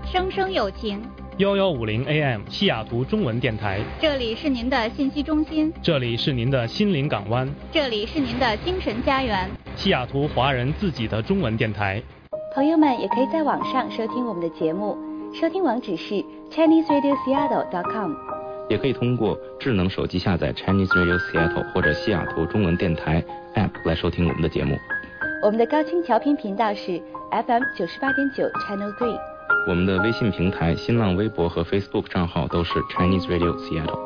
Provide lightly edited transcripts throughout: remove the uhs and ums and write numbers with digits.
声声有情。 1150 AM 西雅图中文电台， 这里是您的信息中心， 这里是您的心灵港湾， 这里是您的精神家园， 西雅图华人自己的中文电台。 朋友们也可以在网上收听我们的节目，收听网址是 ChineseRadioSeattle.com， 也可以通过智能手机下载 Chinese Radio Seattle 或者西雅图中文电台 App 来收听我们的节目。 我们的高清调频频道是 FM 98.9 Channel 3。 我们的微信平台、新浪微博和 Facebook 账号都是 Chinese Radio Seattle。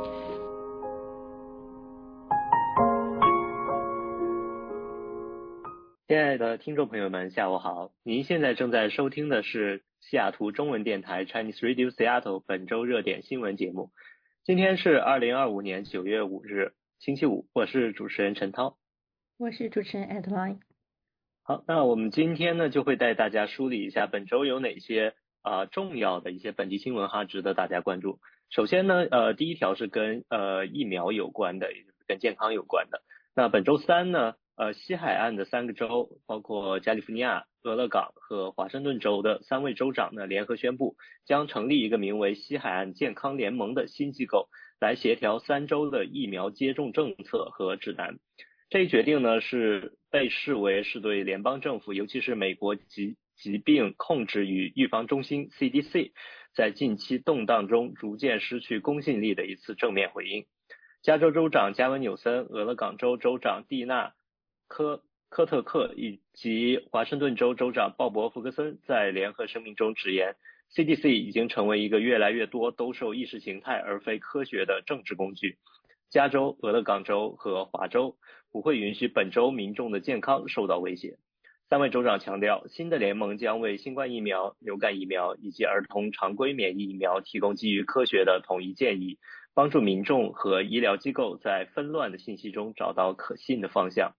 亲爱的听众朋友们，下午好！您现在正在收听的是西雅图中文电台 Chinese Radio Seattle 本周热点新闻节目。今天是2025年9月5日，星期五，我是主持人陈涛， 我是主持人 Adeline。 好，那我们今天呢就会带大家梳理一下本周有哪些重要的一些本地新闻值得大家关注。首先呢，第一条是跟疫苗有关的，也就是跟健康有关的。那本周三呢，西海岸的3个州，包括加利福尼亚、俄勒冈和华盛顿州的3位州长呢，联合宣布将成立一个名为西海岸健康联盟的新机构，来协调3州的疫苗接种政策和指南。这一决定呢，是被视为是对联邦政府，尤其是美国疾病控制与预防中心 CDC 在近期动荡中逐渐失去公信力的一次正面回应。加州州长加文纽森、俄勒冈州州长蒂娜科特克以及华盛顿州州长鲍勃福克森在联合声明中直言， CDC 已经成为一个越来越多兜售意识形态而非科学的政治工具。加州、俄勒冈州和华州不会允许本州民众的健康受到威胁。3位州长强调，新的联盟将为新冠疫苗、流感疫苗以及儿童常规免疫疫苗提供基于科学的统一建议，帮助民众和医疗机构在纷乱的信息中找到可信的方向。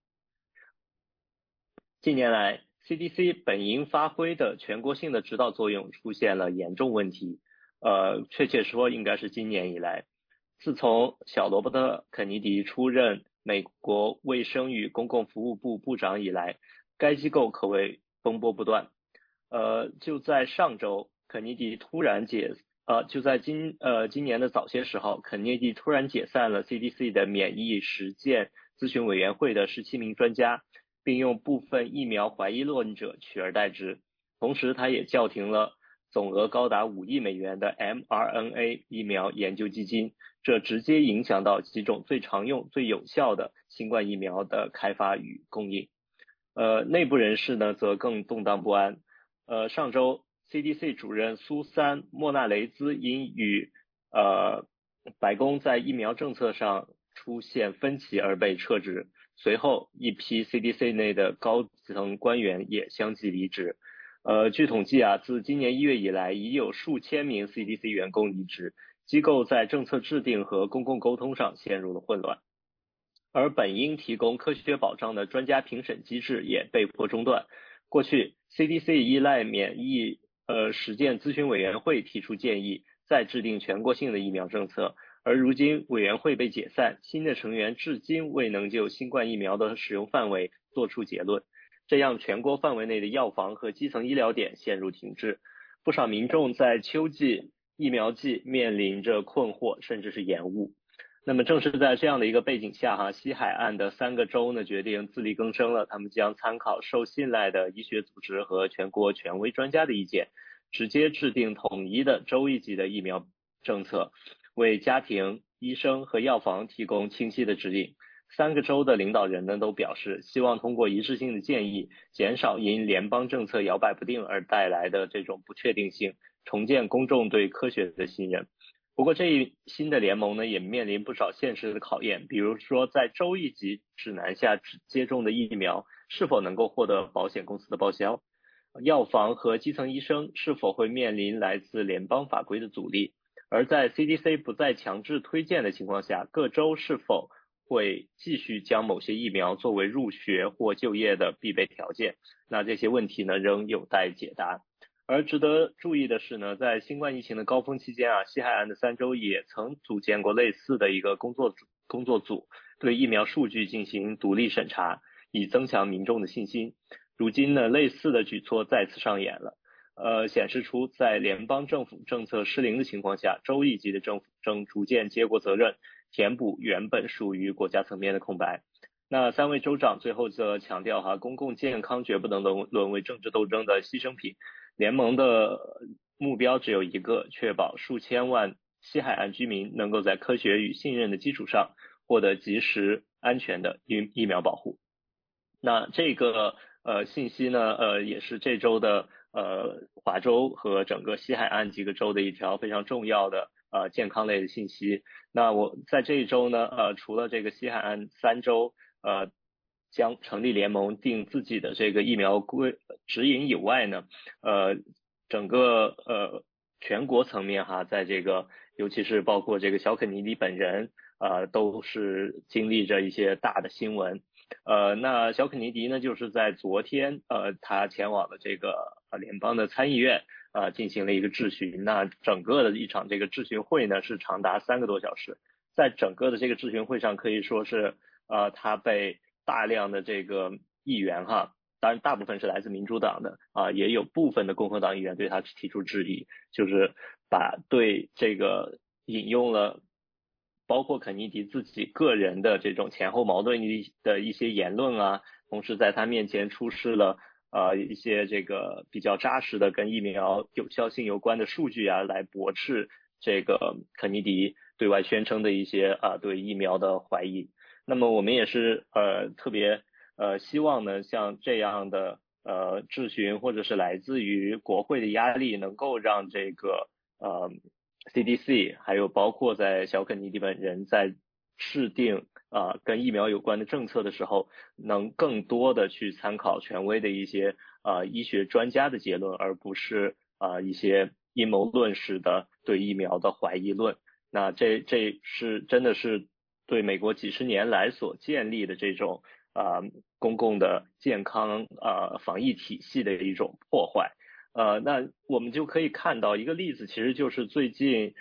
近年来 CDC 本应发挥的全国性的指导作用出现了严重问题，确切说应该是今年以来。自从小罗伯特·肯尼迪出任美国卫生与公共服务部部长以来，该机构可谓风波不断。就在上周，肯尼迪突然就在今年的早些时候，肯尼迪突然解散了 CDC 的免疫实践咨询委员会的17名专家，并用部分疫苗怀疑论者取而代之。同时，他也叫停了总额高达5亿美元的 mRNA 疫苗研究基金，这直接影响到几种最常用、最有效的新冠疫苗的开发与供应。内部人士呢则更动荡不安。上周 CDC 主任苏珊·莫纳雷兹因与白宫在疫苗政策上出现分歧而被撤职，随后一批 CDC 内的高层官员也相继离职。据统计自今年1月以来，已有数千名 CDC 员工离职，机构在政策制定和公共沟通上陷入了混乱。而本应提供科学保障的专家评审机制也被迫中断。过去 CDC 依赖免疫实践咨询委员会提出建议，再制定全国性的疫苗政策，而如今委员会被解散，新的成员至今未能就新冠疫苗的使用范围作出结论，这样全国范围内的药房和基层医疗点陷入停滞。不少民众在秋季疫苗季面临着困惑甚至是延误。那么正是在这样的一个背景下西海岸的3个州呢决定自力更生了，他们将参考受信赖的医学组织和全国权威专家的意见，直接制定统一的州一级的疫苗政策，为家庭、医生和药房提供清晰的指引。3个州的领导人呢都表示，希望通过一致性的建议，减少因联邦政策摇摆不定而带来的这种不确定性，重建公众对科学的信任。不过这一新的联盟呢也面临不少现实的考验，比如说在州一级指南下接种的疫苗是否能够获得保险公司的报销，药房和基层医生是否会面临来自联邦法规的阻力，而在 CDC 不再强制推荐的情况下，各州是否会继续将某些疫苗作为入学或就业的必备条件，那这些问题呢仍有待解答。而值得注意的是呢，在新冠疫情的高峰期间西海岸的3州也曾组建过类似的一个工作组，对疫苗数据进行独立审查，以增强民众的信心。如今呢，类似的举措再次上演了。 显示出在联邦政府政策失灵的情况下，州一级的政府正逐渐接过责任，填补原本属于国家层面的空白。那3位州长最后则强调公共健康绝不能沦为政治斗争的牺牲品。联盟的目标只有一个，确保数千万西海岸居民能够在科学与信任的基础上获得及时安全的疫苗保护。那这个信息呢也是这周的华州和整个西海岸几个州的一条非常重要的健康类的信息。那我在这一周呢除了这个西海岸3州将成立联盟定自己的这个疫苗指引以外呢，整个全国层面在这个尤其是包括这个小肯尼迪本人都是经历着一些大的新闻。那小肯尼迪呢就是在昨天他前往了这个联邦的参议院进行了一个质询。那整个的一场这个质询会呢是长达3个多小时。在整个的这个质询会上可以说是他被大量的这个议员当然大部分是来自民主党的也有部分的共和党议员对他提出质疑，就是把对这个引用了包括肯尼迪自己个人的这种前后矛盾的一些言论同时在他面前出示了一些这个比较扎实的跟疫苗有效性有关的数据来驳斥这个肯尼迪对外宣称的一些对疫苗的怀疑。那么我们也是特别希望呢像这样的质询或者是来自于国会的压力能够让这个CDC 还有包括在小肯尼迪本人在制定跟疫苗有关的政策的时候能更多的去参考权威的一些医学专家的结论，而不是一些阴谋论式的对疫苗的怀疑论。那这是真的是对美国几十年来所建立的这种公共的健康防疫体系的一种破坏。那我们就可以看到一个例子，其实就是最近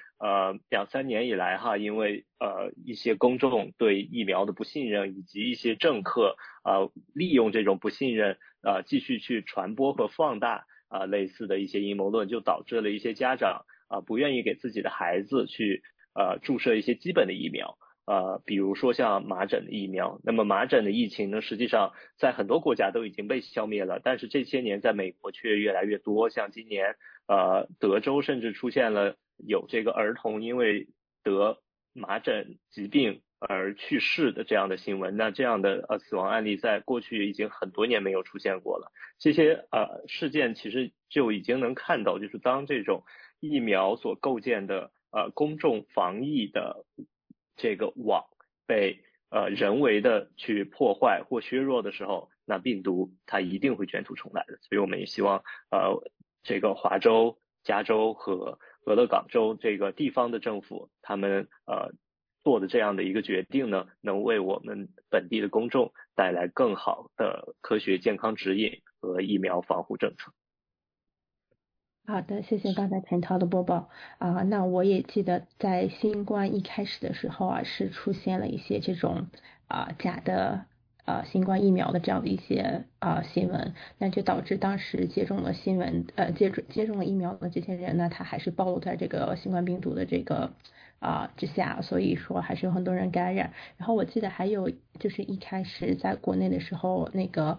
2-3年以来因为一些公众对疫苗的不信任，以及一些政客利用这种不信任继续去传播和放大类似的一些阴谋论，就导致了一些家长不愿意给自己的孩子去注射一些基本的疫苗。比如说像麻疹的疫苗。那么麻疹的疫情呢，实际上在很多国家都已经被消灭了，但是这些年在美国却越来越多。像今年德州甚至出现了有这个儿童因为得麻疹疾病而去世的这样的新闻。那这样的死亡案例在过去已经很多年没有出现过了。这些事件其实就已经能看到，就是当这种疫苗所构建的公众防疫的这个网被人为的去破坏或削弱的时候，那病毒它一定会卷土重来的。所以我们也希望这个华州、加州和俄勒冈州这个地方的政府他们做的这样的一个决定呢，能为我们本地的公众带来更好的科学健康指引和疫苗防护政策。 好的，谢谢刚才陈涛的播报那我也记得在新冠一开始的时候是出现了一些这种假的新冠疫苗的这样的一些新闻，那就导致当时接种了接种了疫苗的这些人呢，他还是暴露在这个新冠病毒的这个之下，所以说还是有很多人感染。然后我记得还有就是一开始在国内的时候，那个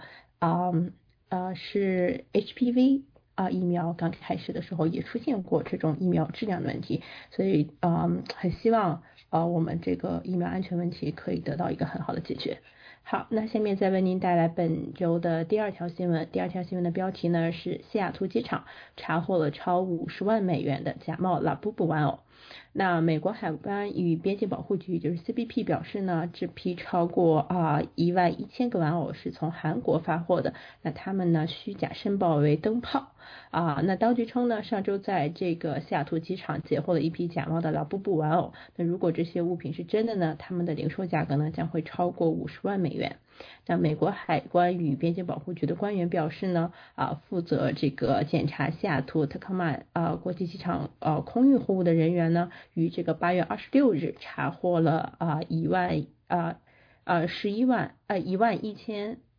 是 HPV疫苗刚开始的时候也出现过这种疫苗质量的问题，所以很希望我们这个疫苗安全问题可以得到一个很好的解决。好，那下面再为您带来本周的第二条新闻。第二条新闻的标题呢是西雅图机场查获了超50万美元的假冒拉布布玩偶。那美国海关与边境保护局就是 CBP 表示呢，这批超过11000个玩偶是从韩国发货的，那他们呢虚假申报为灯泡那当局称呢，上周在这个西雅图机场截获了一批假冒的拉布布玩偶，那如果这些物品是真的呢，他们的零售价格呢将会超过50万美元。那美国海关与边境保护局的官员表示呢，负责这个检查西雅图特康曼国际机场空运货物的人员呢，于这个8月26日查获了11000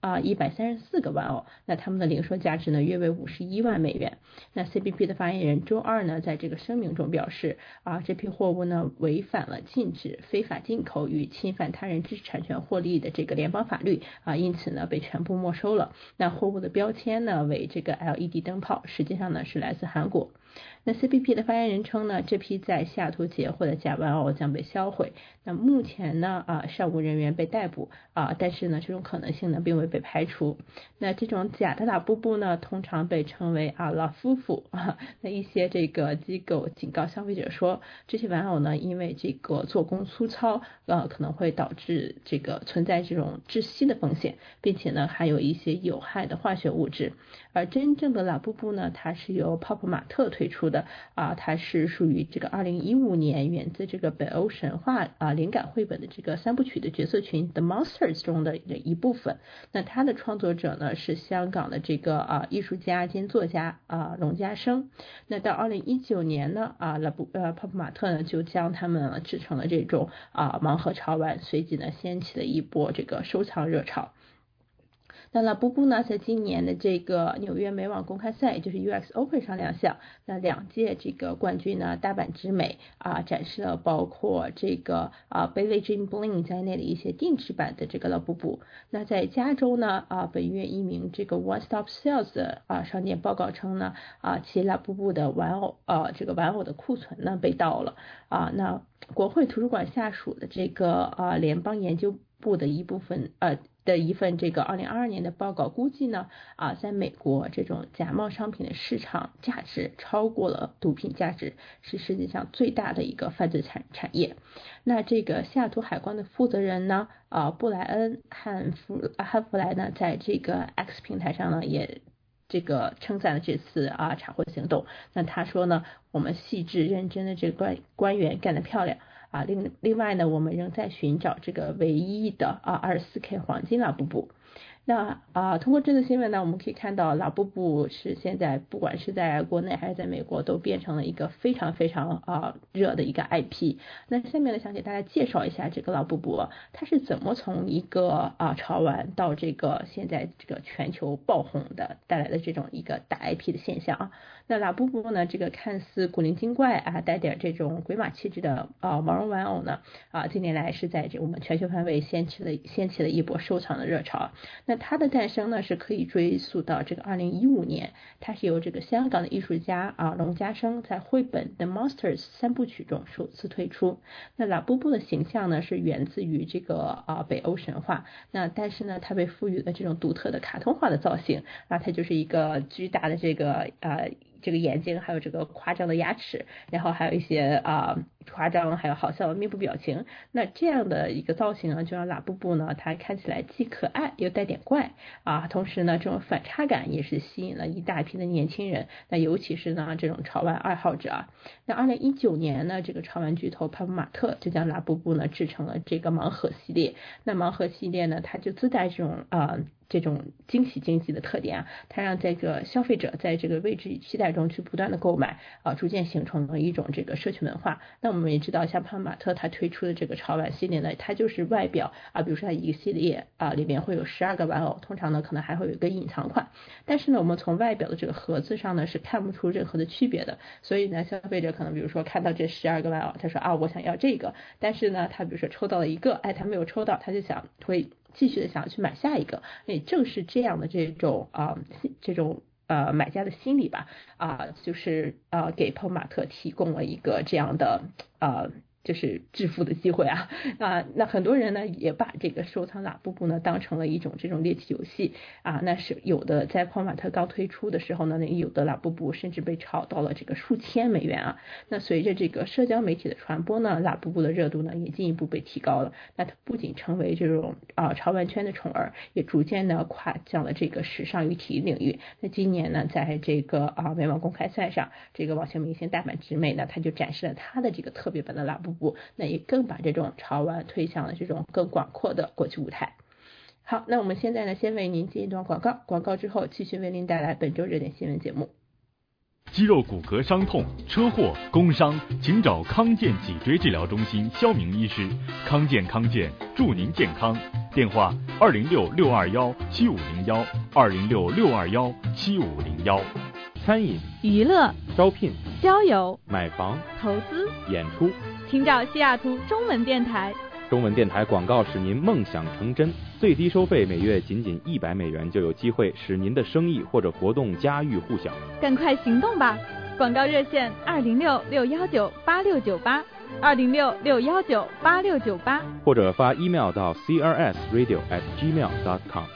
134个玩偶，那他们的零售价值呢约为51万美元。那 CBP 的发言人周二呢在这个声明中表示这批货物呢违反了禁止非法进口与侵犯他人知识产权获利的这个联邦法律因此呢被全部没收了。那货物的标签呢为这个 LED 灯泡，实际上呢是来自韩国。那 CBP 的发言人称呢，这批在西雅图截获的假玩偶将被销毁。那目前呢尚无人员被逮捕但是呢这种可能性呢并未被排除。那这种假的拉布布呢通常被称为老夫妇那一些这个机构警告消费者说，这些玩偶呢因为这个做工粗糙可能会导致这个存在这种窒息的风险，并且呢还有一些有害的化学物质。而真正的拉布布呢它是由泡泡玛特推出的它是属于这个2015年源自这个北欧神话灵感绘本的这个3部曲的角色群 The Monsters 中的一部分。那它的创作者呢是香港的这个艺术家兼作家龙家生。那到2019年呢泡泡玛特呢就将它们制成了这种盲盒潮玩，随即呢掀起了一波这个收藏热潮。那拉布布呢在今年的这个纽约美网公开赛，也就是 US Open 上亮相。那2届这个冠军呢大阪直美展示了包括这个Billie Jean Bling 在内的一些定制版的这个拉布布。那在加州呢本月一名这个 One Stop Sales 的商店报告称呢其拉布布的玩偶这个玩偶的库存呢被盗了那国会图书馆下属的这个联邦研究部的一份这个2022年的报告估计呢在美国这种假冒商品的市场价值超过了毒品价值，是世界上最大的一个犯罪产业。那这个西雅图海关的负责人呢布莱恩汉弗莱呢在这个 X 平台上呢也这个称赞了这次查获行动。那他说呢，我们细致认真的这个官员干得漂亮另外呢，我们仍在寻找这个唯一的24K 黄金拉布布。那通过这次新闻呢，我们可以看到拉布布是现在不管是在国内还是在美国都变成了一个非常非常热的一个 IP。那下面呢想给大家介绍一下这个拉布布它是怎么从一个潮玩到这个现在这个全球爆红的带来的这种一个大 IP 的现象那拉布布呢这个看似古灵精怪带点这种鬼马气质的毛绒玩偶呢近年来是在我们全球范围掀起了一波收藏的热潮。那它的诞生呢是可以追溯到这个2015年，它是由这个香港的艺术家龙家生在绘本 The Monsters 3部曲中首次推出。那拉布布的形象呢是源自于这个北欧神话，那但是呢它被赋予了这种独特的卡通化的造型它就是一个巨大的这个眼睛，还有这个夸张的牙齿，然后还有一些夸张还有好笑的面部表情。那这样的一个造型呢就让拉布布呢它看起来既可爱又带点怪同时呢这种反差感也是吸引了一大批的年轻人，那尤其是呢这种潮玩爱好者那2019年呢这个潮玩巨头泡泡玛特就将拉布布呢制成了这个盲盒系列。那盲盒系列呢它就自带这种惊喜的特点它让这个消费者在这个未知与期待中去不断的购买逐渐形成了一种这个社区文化。那我们也知道像泡泡玛特它推出的这个潮玩系列呢它就是外表比如说它一个系列里面会有12个玩偶，通常呢可能还会有一个隐藏款，但是呢我们从外表的这个盒子上呢是看不出任何的区别的，所以呢消费者可能比如说看到这12个玩偶他说我想要这个，但是呢他比如说抽到了一个他没有抽到，他就会继续的想要去买下一个。也正是这样的这种买家的心理吧就是给泡泡玛特提供了一个这样的就是致富的机会那很多人呢也把这个收藏拉布布呢当成了一种这种猎奇游戏那是有的在泡泡玛特刚推出的时候呢有的拉布布甚至被炒到了这个数千美元那随着这个社交媒体的传播呢，拉布布的热度呢也进一步被提高了。那它不仅成为这种潮玩圈的宠儿，也逐渐的跨向了这个时尚与体育领域。那今年呢在这个美网公开赛上，这个网球明星大阪直美呢他就展示了他的这个特别版的拉布布，那也更把这种潮玩推向了这种更广阔的国际舞台。好，那我们现在呢先为您进一段广告之后继续为您带来本周热点新闻节目。 肌肉骨骼伤痛、车祸、工伤，请找康健脊椎治疗中心肖明医师。康健祝您健康。电话206-621-7501，206-621-7501。 餐饮、 娱乐、 招聘、 交友、 买房、 投资、 演出， 请找西雅图中文电台。 中文电台广告使您梦想成真，最低收费每月仅$100就有机会使您的生意或者活动家喻户晓。 赶快行动吧！广告热线206-619-8698，206-619-8698， 或者发 email 到 crsradio@gmail.com。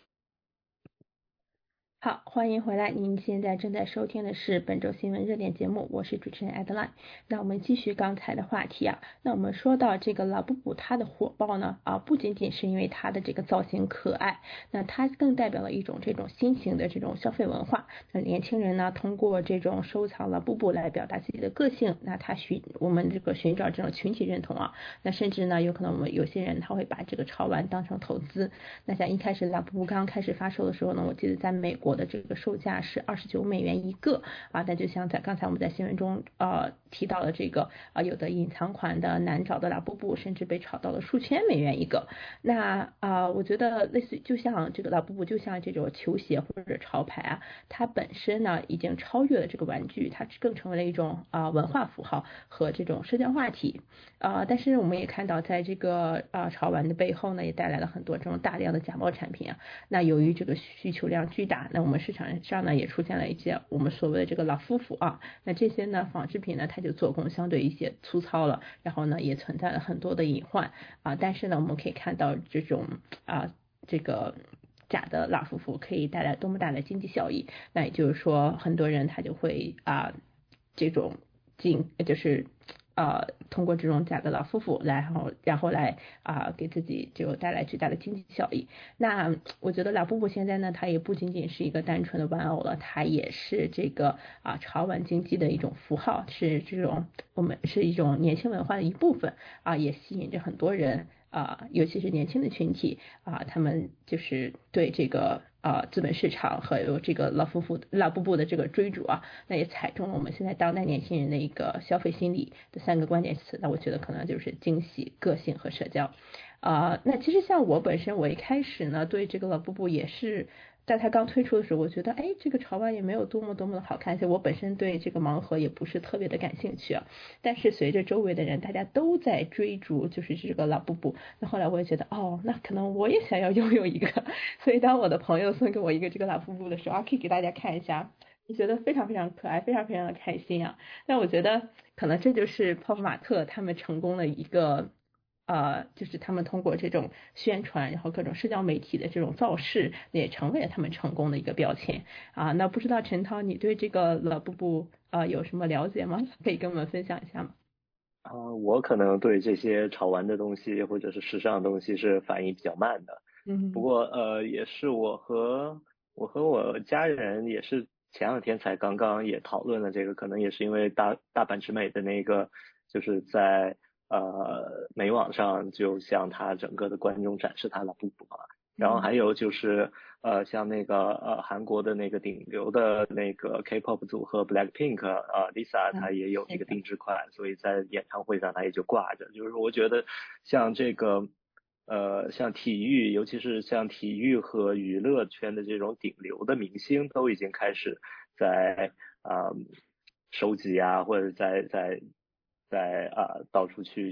好，欢迎回来，您现在正在收听的是本周新闻热点节目，我是主持人 Adeline。那我们继续刚才的话题啊，那我们说到这个老布布它的火爆呢不仅仅是因为它的这个造型可爱，那它更代表了一种这种新型的这种消费文化。那年轻人呢通过这种收藏老布布来表达自己的个性，那我们这个寻找这种群体认同啊，那甚至呢有可能我们有些人他会把这个潮玩当成投资。那像一开始老布布刚开始发售的时候呢，我记得在美国的这个售价是$29一个但就像刚才我们在新闻中提到的这个有的隐藏款的难找的老布布甚至被炒到了数千美元一个。那我觉得类似就像这个老布布就像这种球鞋或者潮牌它本身呢已经超越了这个玩具，它更成为了一种文化符号和这种社交话题但是我们也看到在这个潮玩的背后呢也带来了很多这种大量的假冒产品那由于这个需求量巨大，那我们市场上呢也出现了一些我们所谓的这个老夫妇那这些呢仿制品呢它就做工相对一些粗糙了，然后呢也存在了很多的隐患但是呢我们可以看到这种这个假的老夫妇可以带来多么大的经济效益。那也就是说很多人他就会这种就是通过这种假的老夫妇然后来给自己就带来巨大的经济效益。那我觉得老布布现在呢它也不仅仅是一个单纯的玩偶了，它也是这个潮玩经济的一种符号，是这种我们是一种年轻文化的一部分也吸引着很多人尤其是年轻的群体他们就是对这个资本市场和有这个老布布的这个追逐那也踩中了我们现在当代年轻人的一个消费心理的3个关键词。那我觉得可能就是惊喜、个性和社交那其实像我本身我一开始呢对这个老布布也是在它刚推出的时候，我觉得这个潮玩也没有多么的好看，而且我本身对这个盲盒也不是特别的感兴趣但是随着周围的人大家都在追逐就是这个老布布，那后来我也觉得那可能我也想要拥有一个，所以当我的朋友送给我一个这个老布布的时候可以给大家看一下，我觉得非常非常可爱，非常非常的开心那我觉得可能这就是泡泡玛特他们成功的一个就是他们通过这种宣传然后各种社交媒体的这种造势也成为了他们成功的一个标签那不知道陈涛你对这个老布布有什么了解吗？可以跟我们分享一下吗？ 我可能对这些潮玩的东西或者是时尚的东西是反应比较慢的不过也是我和我家人也是前2天才刚刚也讨论了这个，可能也是因为大阪直美的那个就是在美网上就向他整个的观众展示他老布布然后还有就是像那个韩国的那个顶流的那个 K-pop 组合 Blackpink Lisa 她也有一个定制款所以在演唱会上她也就挂着。就是我觉得像这个像体育尤其是像体育和娱乐圈的这种顶流的明星都已经开始在收集或者在到处去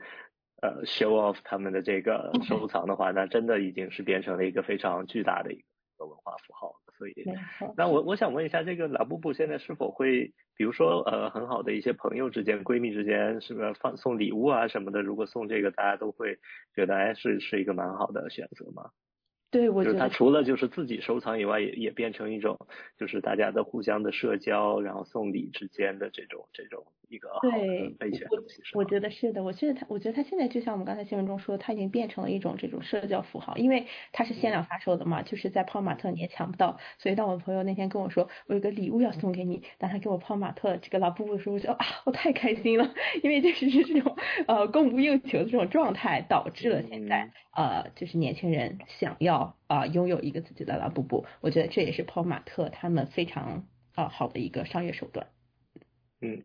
show off 他们的这个收藏的话那真的已经是变成了一个非常巨大的一个文化符号。所以那我想问一下这个老布布现在是否会比如说很好的一些朋友之间闺蜜之间是不是送礼物什么的，如果送这个大家都会觉得是一个蛮好的选择吗？ 对，我觉得就是它除了就是自己收藏以外也变成一种就是大家的互相的社交然后送礼之间的这种一个好的备选东西。 我觉得是的，我觉得它现在就像我们刚才新闻中说它已经变成了一种这种社交符号，因为它是限量发售的嘛就是在泡玛特你也抢不到，所以当我朋友那天跟我说我有个礼物要送给你，当他给我泡玛特这个老布布的时候我觉得我太开心了，因为就是这种供不应求的这种状态导致了现在就是年轻人想要拥有一个自己的老布布，我觉得这也是泡玛特他们非常好的一个商业手段。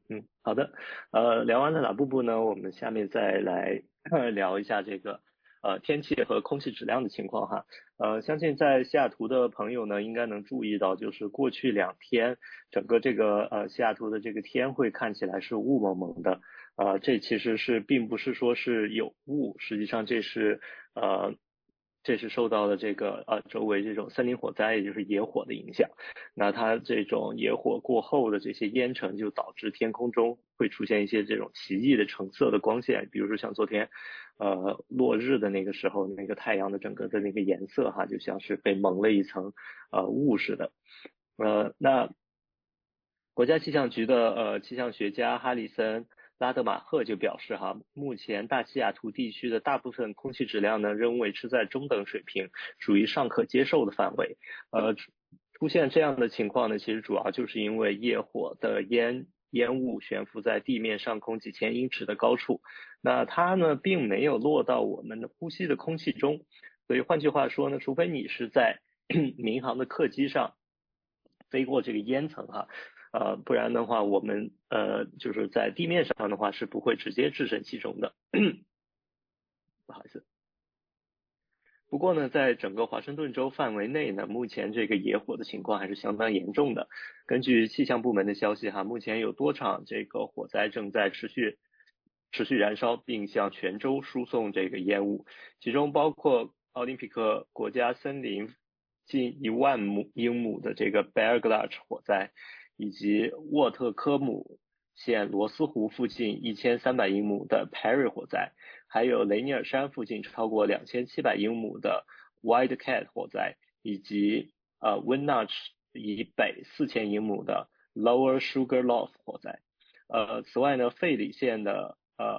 好的。聊完了哪部呢？我们下面再来聊一下这个天气和空气质量的情况哈。相信在西雅图的朋友呢，应该能注意到，就是过去2天，整个这个西雅图的这个天会看起来是雾蒙蒙的。这其实并不是说是有雾，实际上这是受到了这个周围这种森林火灾，也就是野火的影响。那它这种野火过后的这些烟尘，就导致天空中会出现一些这种奇异的橙色的光线，比如说像昨天落日的那个时候，那个太阳的整个的那个颜色哈，就像是被蒙了一层雾似的。那国家气象局的气象学家哈里森拉德马赫就表示哈，目前大西雅图地区的大部分空气质量呢仍维持在中等水平，属于尚可接受的范围。出现这样的情况呢，其实主要就是因为野火的烟雾悬浮在地面上空几千英尺的高处，那它呢并没有落到我们的呼吸的空气中，所以换句话说呢，除非你是在民航的客机上飞过这个烟层哈。不然的话，我们就是在地面上的话是不会直接置身其中的。不好意思。不过呢，在整个华盛顿州范围内呢，目前这个野火的情况还是相当严重的。根据气象部门的消息哈，目前有多场这个火灾正在持续燃烧，并向全州输送这个烟雾，其中包括奥林匹克国家森林近1万英亩的这个 Bear Gulch 火灾，以及沃特科姆县罗斯湖附近1300英亩的 Perry 火灾，还有雷尼尔山附近超过2700英亩的 Wildcat 火灾，以及Wenatchee 以北4000英亩的 Lower Sugarloaf 火灾。此外呢，费里县的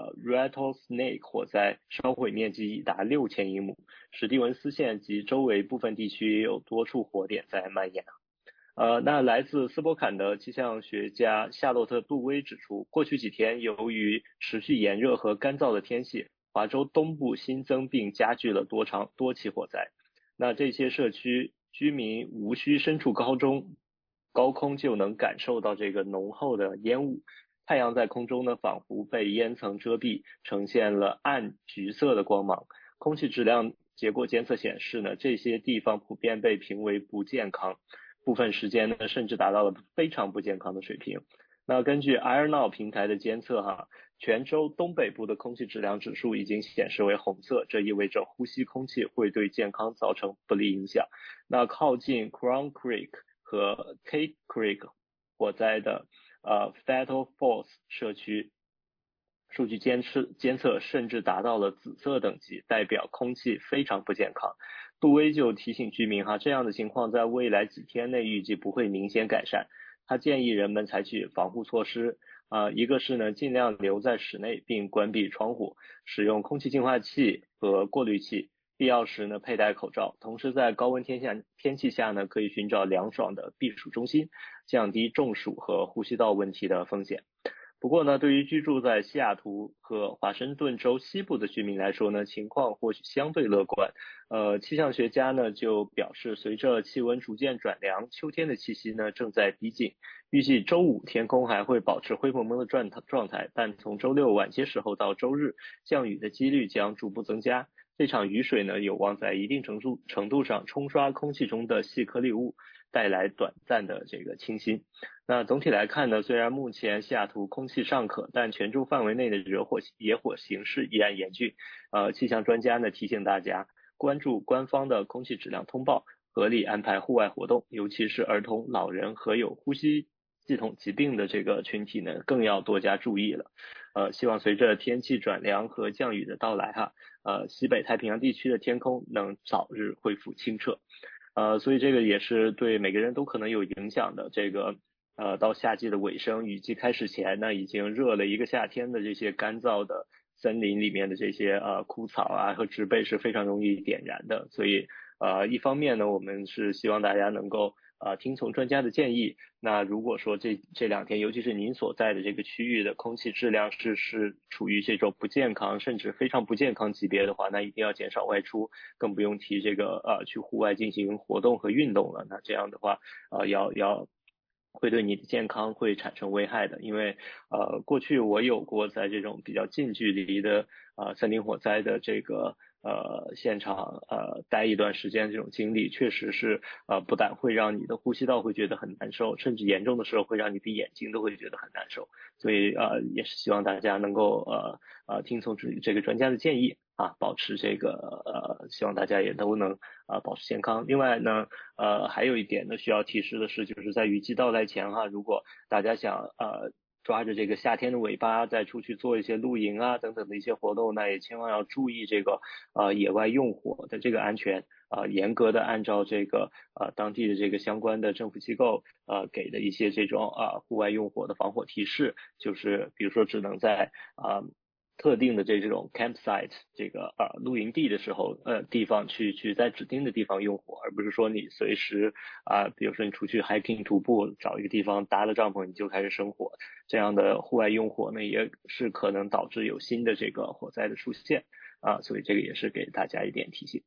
Rattlesnake 火灾烧毁面积已达6000英亩，史蒂文斯县及周围部分地区也有多处火点在蔓延。那来自斯波坎的气象学家夏洛特·杜威指出，过去几天由于持续炎热和干燥的天气，华州东部新增并加剧了多起火灾。那这些社区居民无需身处高空就能感受到这个浓厚的烟雾，太阳在空中呢仿佛被烟层遮蔽，呈现了暗橘色的光芒。空气质量结果监测显示呢，这些地方普遍被评为不健康，部分时间呢甚至达到了非常不健康的水平。那根据 AirNow 平台的监测哈，全州东北部的空气质量指数已经显示为红色，这意味着呼吸空气会对健康造成不利影响。那靠近 Crown Creek 和 Cake Creek 火灾的Fatal Falls 社区数据监测甚至达到了紫色等级，代表空气非常不健康。杜威就提醒居民哈，这样的情况在未来几天内预计不会明显改善。他建议人们采取防护措施，一个是呢尽量留在室内并关闭窗户，使用空气净化器和过滤器，必要时呢佩戴口罩。同时在高温天气下呢，可以寻找凉爽的避暑中心，降低中暑和呼吸道问题的风险。不过呢，对于居住在西雅图和华盛顿州西部的居民来说呢，情况或许相对乐观。气象学家呢就表示，随着气温逐渐转凉，秋天的气息呢正在逼近。预计周五天空还会保持灰蒙蒙的状态，但从周六晚些时候到周日，降雨的几率将逐步增加。这场雨水呢有望在一定程度上冲刷空气中的细颗粒物，带来短暂的这个清新。那总体来看呢，虽然目前西雅图空气尚可，但全州范围内的野火形势依然严峻。气象专家呢提醒大家关注官方的空气质量通报，合理安排户外活动，尤其是儿童、老人和有呼吸系统疾病的这个群体呢，更要多加注意了。希望随着天气转凉和降雨的到来哈，西北太平洋地区的天空能早日恢复清澈。所以这个也是对每个人都可能有影响的。这个到夏季的尾声，雨季开始前呢，已经热了一个夏天的这些干燥的森林里面的这些枯草啊和植被是非常容易点燃的。所以一方面呢，我们是希望大家能够听从专家的建议。那如果说这2天，尤其是您所在的这个区域的空气质量是处于这种不健康甚至非常不健康级别的话，那一定要减少外出，更不用提这个去户外进行活动和运动了。那这样的话要会对你的健康会产生危害的。因为过去我有过在这种比较近距离的森林火灾的这个现场待一段时间，这种经历确实是不但会让你的呼吸道会觉得很难受，甚至严重的时候会让你的眼睛都会觉得很难受。所以也是希望大家能够听从这个专家的建议保持这个希望大家也都能保持健康。另外呢还有一点呢需要提示的是，就是在雨季到来前如果大家想抓着这个夏天的尾巴再出去做一些露营等等的一些活动，那也千万要注意这个野外用火的这个安全，严格的按照这个当地的这个相关的政府机构给的一些这种户外用火的防火提示，就是比如说只能在特定的这种 campsite 这个露营地的时候地方去在指定的地方用火，而不是说你随时比如说你出去 hiking 徒步找一个地方搭了帐篷你就开始生火，这样的户外用火呢也是可能导致有新的这个火灾的出现所以这个也是给大家一点提醒。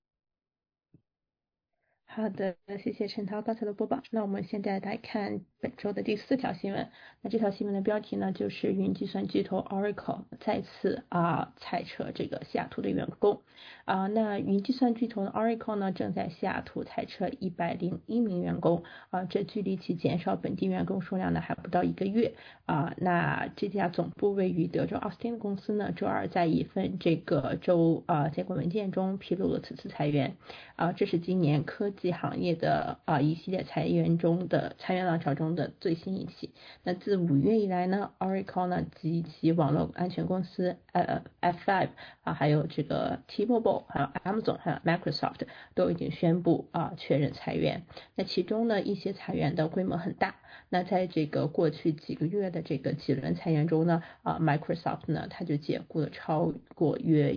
好的，谢谢陈涛刚才的播报。那我们现在来看本周的第4条新闻。那这条新闻的标题呢，就是云计算巨头 Oracle 再次裁撤这个西雅图的员工。那云计算巨头 Oracle 呢，正在西雅图裁撤101名员工。这距离其减少本地员工数量呢还不到1个月。那这家总部位于德州奥斯汀的公司呢，周二在一份这个州监管文件中披露了此次裁员。这是今年科技行业的一系列裁员浪潮中的最新一起。那自5月以来呢 Oracle 呢及其网络安全公司F5 还有这个 T-Mobile 还有 Amazon 还有 Microsoft 都已经宣布确认裁员。那其中呢一些裁员的规模很大。那在这个过去几个月的这个几轮裁员中呢Microsoft 呢它就解雇了超过约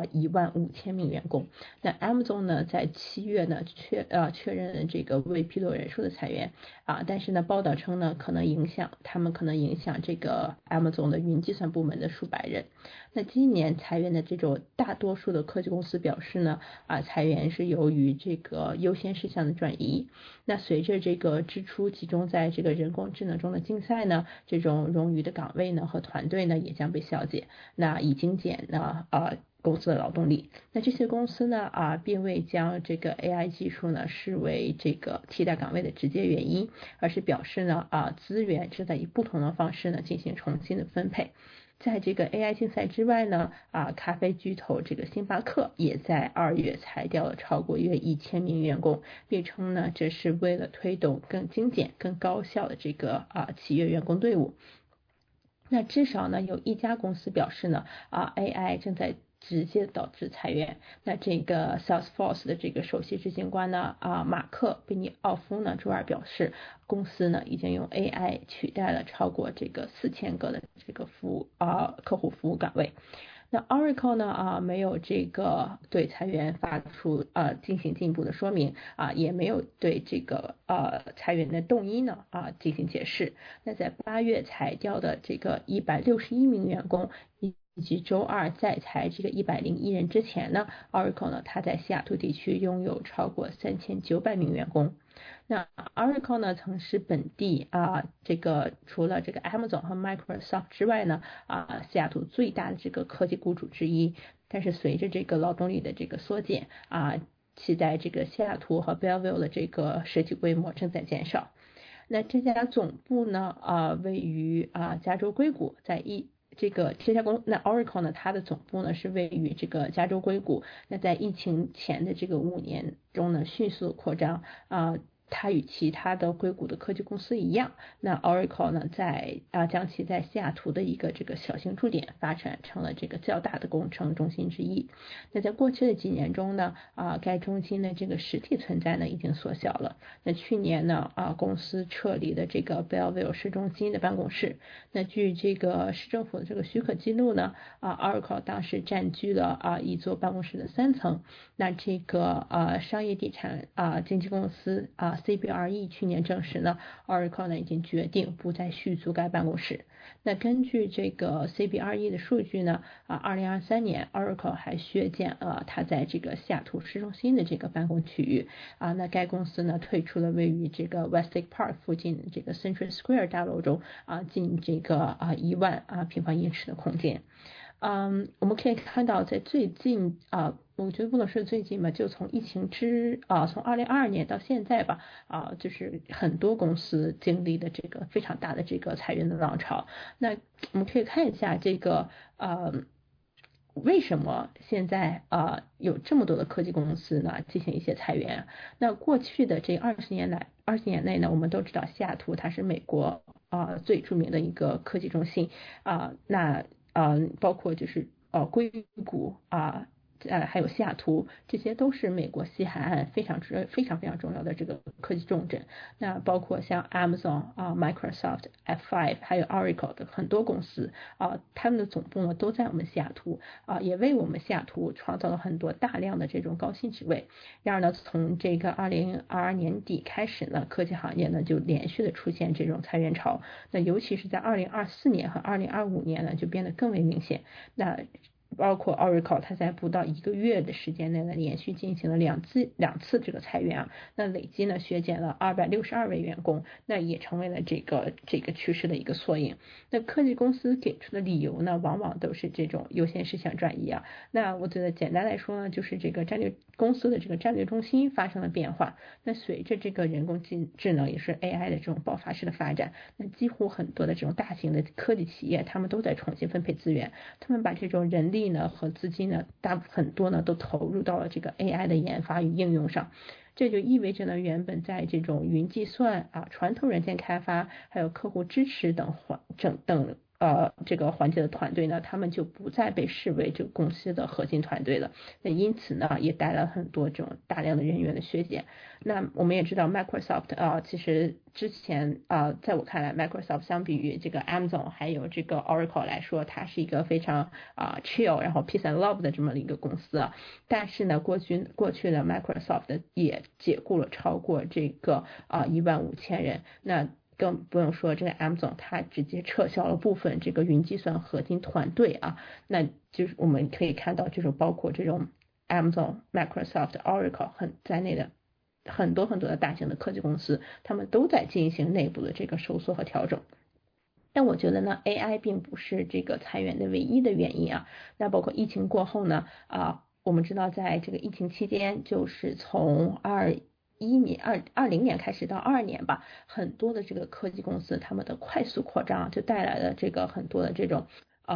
15000名员工。那 Amazon 呢在7月呢确认了这个未披露人数的裁员但是呢报道称呢可能影响这个 Amazon 的云计算部门的数百人。那今年裁员的这种大多数的科技公司表示呢裁员是由于这个优先事项的转移。那随着这个支出集中在这个人工智能中的竞赛呢，这种冗余的岗位呢和团队呢也将被消解，那以精简呢公司的劳动力。那这些公司呢并未将这个 AI 技术呢视为这个替代岗位的直接原因，而是表示呢资源正在以不同的方式呢进行重新的分配。在这个 AI 竞赛之外呢咖啡巨头这个星巴克也在2月裁掉了超过约1000名员工，并称呢这是为了推动更精简更高效的这个企业员工队伍。那至少呢有一家公司表示呢AI 正在直接导致裁员。那这个 Salesforce 的这个首席执行官呢马克贝尼奥夫呢周二表示，公司呢已经用 AI 取代了超过这个4000个的这个客户服务岗位。那 Oracle 呢没有这个对裁员发出进行进一步的说明也没有对这个裁员的动因呢进行解释。那在8月裁掉的这个161名员工以及周二再裁这个101人之前呢 Oracle 呢它在西雅图地区拥有超过3900名员工。那 Oracle 呢曾是本地这个除了这个 Amazon 和 Microsoft 之外呢西雅图最大的这个科技雇主之一。但是随着这个劳动力的这个缩减其在这个西雅图和 Belleville 的这个实体规模正在减少。那这家总部呢位于加州硅谷，这家那 Oracle 呢它的总部呢是位于这个加州硅谷。那在疫情前的这个5年中呢迅速扩张它与其他的硅谷的科技公司一样，那 Oracle 呢将其在西雅图的一个这个小型驻点发展成了这个较大的工程中心之一。那在过去的几年中呢该中心的这个实体存在呢已经缩小了。那去年呢公司撤离了这个 Belleville 市中心的办公室。那据这个市政府的这个许可记录呢Oracle 当时占据了一座办公室的3层。那这个商业地产经纪公司 CBRE 去年证实呢 Oracle 呢已经决定不再续租该办公室。那根据这个 CBRE 的数据呢，2023年 Oracle 还削减了它在这个西雅图市中心的这个办公区域那该公司呢退出了位于这个 Westlake Park 附近这个 Century Square 大楼中近这个1万平方英尺的空间。我们可以看到在最近我觉得不能说最近吧，就从疫情从2022年到现在吧就是很多公司经历的这个非常大的这个裁员的浪潮。那我们可以看一下这个为什么现在有这么多的科技公司呢进行一些裁员？那过去的这20年内呢，我们都知道西雅图它是美国最著名的一个科技中心那包括就是硅谷还有西雅图，这些都是美国西海岸非常重要的这个科技重镇。那包括像 Amazon Microsoft F5 还有 Oracle 的很多公司他们的总部呢都在我们西雅图也为我们西雅图创造了很多大量的这种高薪职位。然而呢，从这个2022年底开始呢，科技行业呢就连续的出现这种裁员潮。那尤其是在2024年和2025年呢，就变得更为明显。那包括 Oracle 它在不到1个月的时间内呢，连续进行了两次这个裁员那累计呢削减了262位员工，那也成为了这个趋势的一个缩影。那科技公司给出的理由呢，往往都是这种优先事项转移那我觉得简单来说呢，就是这个公司的这个战略中心发生了变化。那随着这个人工智能也是 AI 的这种爆发式的发展，那几乎很多的这种大型的科技企业他们都在重新分配资源，他们把这种人力呢和资金呢很多呢都投入到了这个 AI 的研发与应用上。这就意味着呢，原本在这种云计算传统软件开发还有客户支持等这个环节的团队呢，他们就不再被视为这个公司的核心团队了。那因此呢，也带来很多这种大量的人员的削减。那我们也知道 Microsoft 其实之前在我看来 Microsoft 相比于这个 Amazon 还有这个 Oracle 来说，它是一个非常chill 然后 peace and love 的这么一个公司但是呢，过去的 Microsoft 也解雇了超过这个15000人。那更不用说这个 Amazon 它直接撤销了部分这个云计算核心团队那就是我们可以看到就是包括这种 Amazon Microsoft、Oracle 在内的很多的大型的科技公司，他们都在进行内部的这个收缩和调整。但我觉得呢 AI 并不是这个裁员的唯一的原因那包括疫情过后呢我们知道在这个疫情期间，就是从20年开始到22年吧，很多的这个科技公司他们的快速扩张就带来了这个很多的这种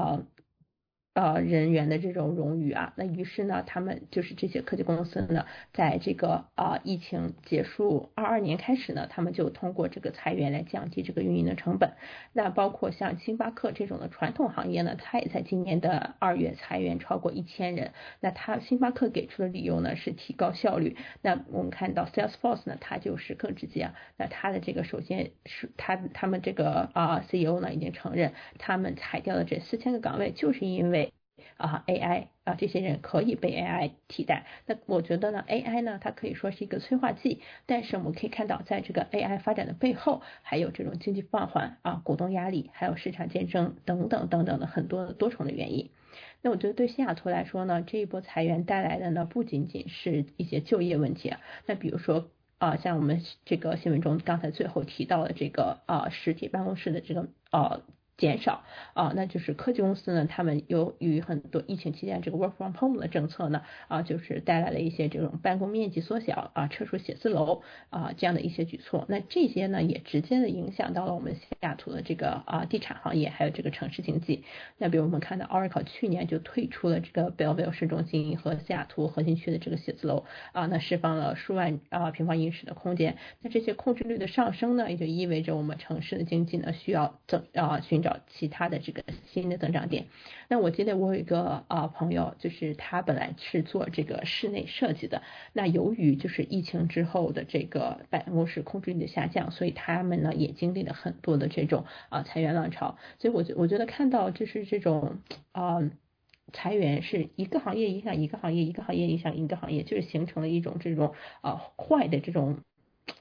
人员的这种冗余那于是呢，他们就是这些科技公司呢，在这个疫情结束22年开始呢，他们就通过这个裁员来降低这个运营的成本。那包括像星巴克这种的传统行业呢，它也在今年的2月裁员超过1000人。那星巴克给出的理由呢是提高效率。那我们看到 Salesforce 呢，它就是更直接那它的这个首先是他们这个CEO 呢已经承认，他们裁掉的这4000个岗位就是因为AI 这些人可以被 AI 替代。那我觉得呢 AI 呢它可以说是一个催化剂，但是我们可以看到在这个 AI 发展的背后还有这种经济放缓股东压力还有市场竞争等等的很多多重的原因。那我觉得对西雅图来说呢，这一波裁员带来的呢不仅仅是一些就业问题那比如说像我们这个新闻中刚才最后提到的这个实体办公室的这个减少那就是科技公司呢，他们由于很多疫情期间这个 work from home 的政策呢就是带来了一些这种办公面积缩小撤出写字楼这样的一些举措。那这些呢也直接的影响到了我们西雅图的这个地产行业还有这个城市经济。那比如我们看到 Oracle 去年就退出了这个 Belleville 市中心和西雅图核心区的这个写字楼那释放了数万平方英尺的空间。那这些空置率的上升呢，也就意味着我们城市的经济呢需要寻找其他的这个新的增长点。那我记得我有一个朋友，就是他本来是做这个室内设计的，那由于就是疫情之后的这个办公室空置率的下降，所以他们呢也经历了很多的这种裁员浪潮。所以我觉得看到就是这种裁员是一个行业影响一个行业，一个行业影响一个行业，就是形成了一种这种坏的这种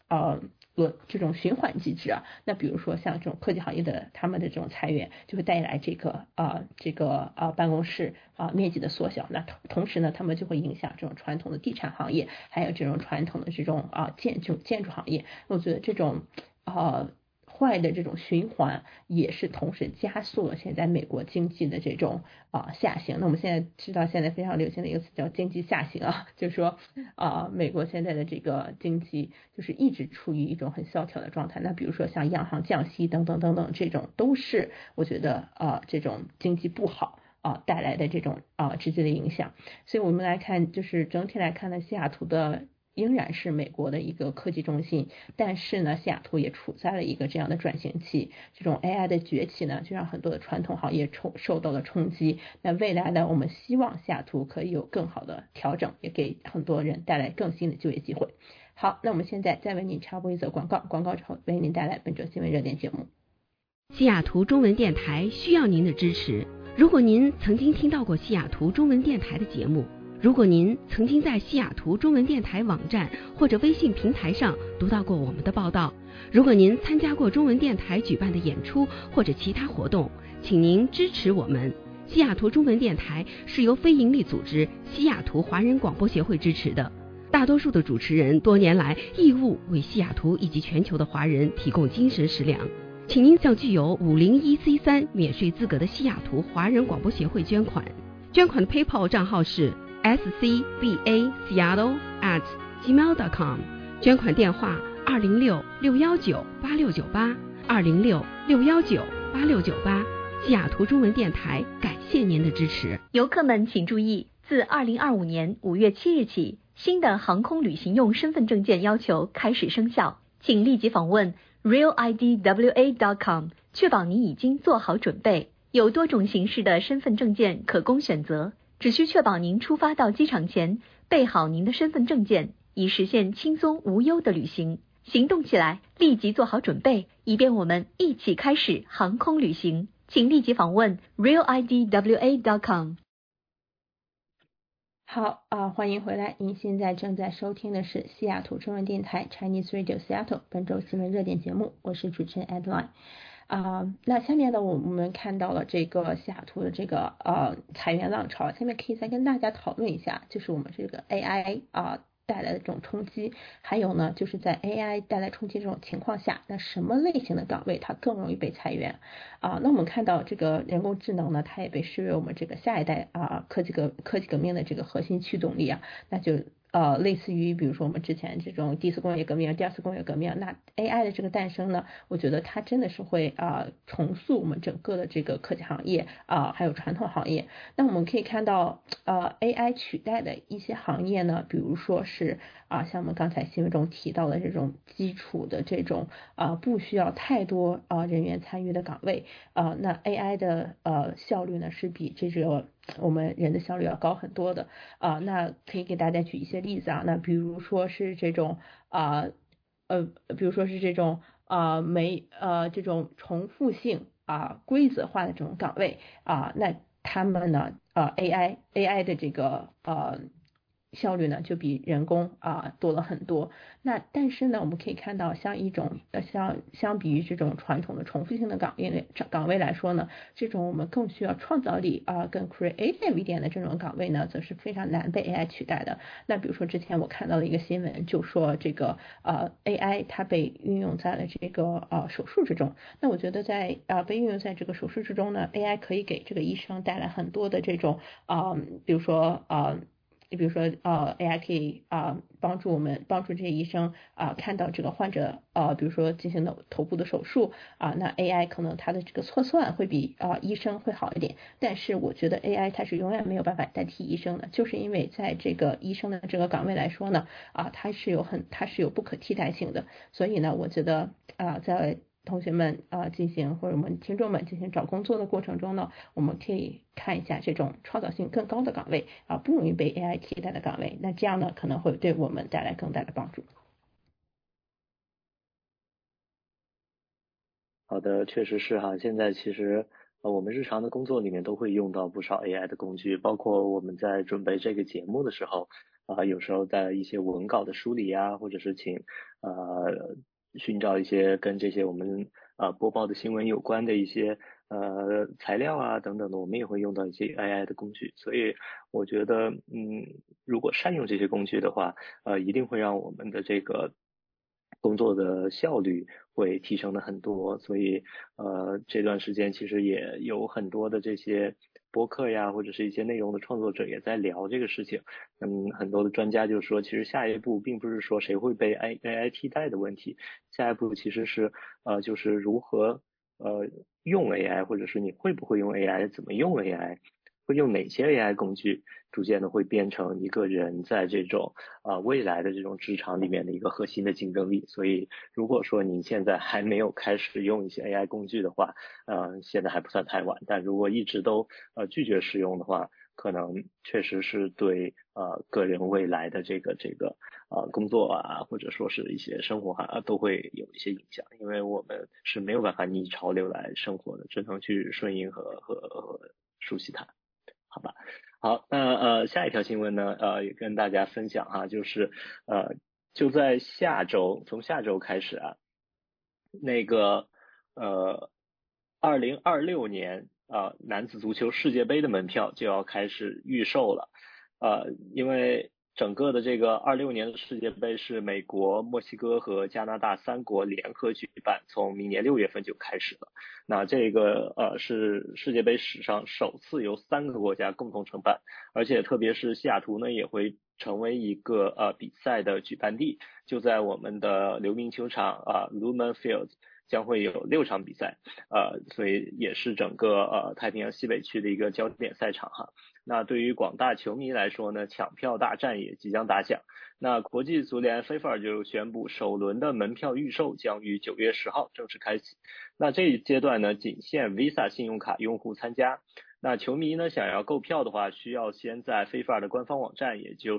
这种循环机制啊，那比如说像这种科技行业的他们的这种裁员，就会带来这个办公室面积的缩小，那同时呢，他们就会影响这种传统的地产行业，还有这种传统的这种建筑行业。我觉得这种坏的这种循环也是同时加速了现在美国经济的这种下行。那我们现在知道现在非常流行的一个词叫经济下行啊，就是说美国现在的这个经济就是一直处于一种很萧条的状态。那比如说像央行降息等等等等，这种都是我觉得这种经济不好带来的这种直接的影响。所以我们来看，就是整体来看呢，西雅图的仍然是美国的一个科技中心，但是呢，西雅图也处在了一个这样的转型期。这种 AI 的崛起呢，就让很多的传统行业受到了冲击。那未来呢，我们希望西雅图可以有更好的调整，也给很多人带来更新的就业机会。好，那我们现在再为您插播一则广告，广告之后为您带来本周新闻热点节目。 西雅图中文电台需要您的支持。如果您曾经听到过西雅图中文电台的节目，如果您曾经在西雅图中文电台网站或者微信平台上读到过我们的报道，如果您参加过中文电台举办的演出或者其他活动，请您支持我们。西雅图中文电台是由非营利组织西雅图华人广播协会支持的，大多数的主持人多年来义务为西雅图以及全球的华人提供精神食粮。请您向具有501C3免税资格的西雅图华人广播协会捐款，捐款的 PayPal 账号是scbaseattle@gmail.com， 捐款电话206-619-8698 206-619-8698。西雅图中文电台感谢您的支持。 游客们请注意，自2025年5月7日起，新的航空旅行用身份证件要求开始生效，请立即访问 realidwa.com， 确保您已经做好准备。有多种形式的身份证件可供选择，只需确保您出发到机场前备好您的身份证件，以实现轻松无忧的旅行。行动起来，立即做好准备，以便我们一起开始航空旅行。请立即访问 realidwa.com。 好欢迎回来，您现在正在收听的是西雅图中文电台 Chinese Radio Seattle 本周新闻热点节目，我是主持人 Adeline。那下面呢，我们看到了这个西雅图的这个裁员浪潮，下面可以再跟大家讨论一下，就是我们这个 AI 带来的这种冲击，还有呢，就是在 AI 带来冲击这种情况下，那什么类型的岗位它更容易被裁员那我们看到这个人工智能呢，它也被视为我们这个下一代科技革命的这个核心驱动力那就类似于比如说我们之前这种第一次工业革命、第二次工业革命，那 AI 的这个诞生呢，我觉得它真的是会重塑我们整个的这个科技行业还有传统行业。那我们可以看到AI 取代的一些行业呢，比如说是像我们刚才新闻中提到的这种基础的这种不需要太多人员参与的岗位那 AI 的效率呢是比这个我们人的效率要高很多的那可以给大家举一些例子那比如说是这种这种重复性规则化的这种岗位那他们呢AI 的这个效率呢就比人工多了很多。那但是呢，我们可以看到像相比于这种传统的重复性的岗位来说呢，这种我们更需要创造力更 creative 一点的这种岗位呢，则是非常难被 AI 取代的。那比如说之前我看到了一个新闻，就说这个AI 它被运用在了这个手术之中。那我觉得在被运用在这个手术之中呢 ，AI 可以给这个医生带来很多的这种比如说AI 可以帮助这些医生看到这个患者比如说进行的头部的手术那 AI 可能它的这个测算会比医生会好一点，但是我觉得 AI 它是永远没有办法代替医生的，就是因为在这个医生的这个岗位来说呢它是有不可替代性的，所以呢我觉得在同学们或者我们听众们进行找工作的过程中呢，我们可以看一下这种创造性更高的岗位不容易被 AI 替代的岗位，那这样呢可能会对我们带来更大的帮助。 好的，确实是现在其实我们日常的工作里面都会用到不少 AI 的工具，包括我们在准备这个节目的时候有时候在一些文稿的梳理啊，或者是寻找一些跟这些我们播报的新闻有关的一些材料啊等等的，我们也会用到一些 AI 的工具。所以我觉得如果善用这些工具的话，一定会让我们的这个工作的效率会提升的很多。所以这段时间其实也有很多的这些播客呀，或者是一些内容的创作者也在聊这个事情。很多的专家就说，其实下一步并不是说谁会被 AI 替代的问题，下一步其实是就是如何用 AI， 或者是你会不会用 AI， 怎么用 AI， 会用哪些 AI 工具，逐渐的会变成一个人在这种未来的这种职场里面的一个核心的竞争力。所以如果说您现在还没有开始用一些 AI 工具的话，现在还不算太晚，但如果一直都拒绝使用的话，可能确实是对个人未来的这个工作啊，或者说是一些生活啊，都会有一些影响。因为我们是没有办法逆潮流来生活的，只能去顺应和熟悉它，好吧？好，那下一条新闻呢，也跟大家分享哈，就是就在从下周开始啊，那个2026年男子足球世界杯的门票就要开始预售了。因为整个的这个26年的世界杯是美国、墨西哥和加拿大3国联合举办，从明年6月份就开始了。那这个是世界杯史上首次由3个国家共同承办，而且特别是西雅图呢也会成为一个比赛的举办地，就在我们的流明球场Lumen Field。将会有6场比赛，所以也是整个太平洋西北区的一个焦点赛场哈。那对于广大球迷来说呢，抢票大战也即将打响。那国际足联 FIFA 就宣布，首轮的门票预售将于9月10号正式开启。那这一阶段呢，仅限 Visa 信用卡用户参加。那球迷呢，想要购票的话，需要先在 FIFA 的官方网站，也就是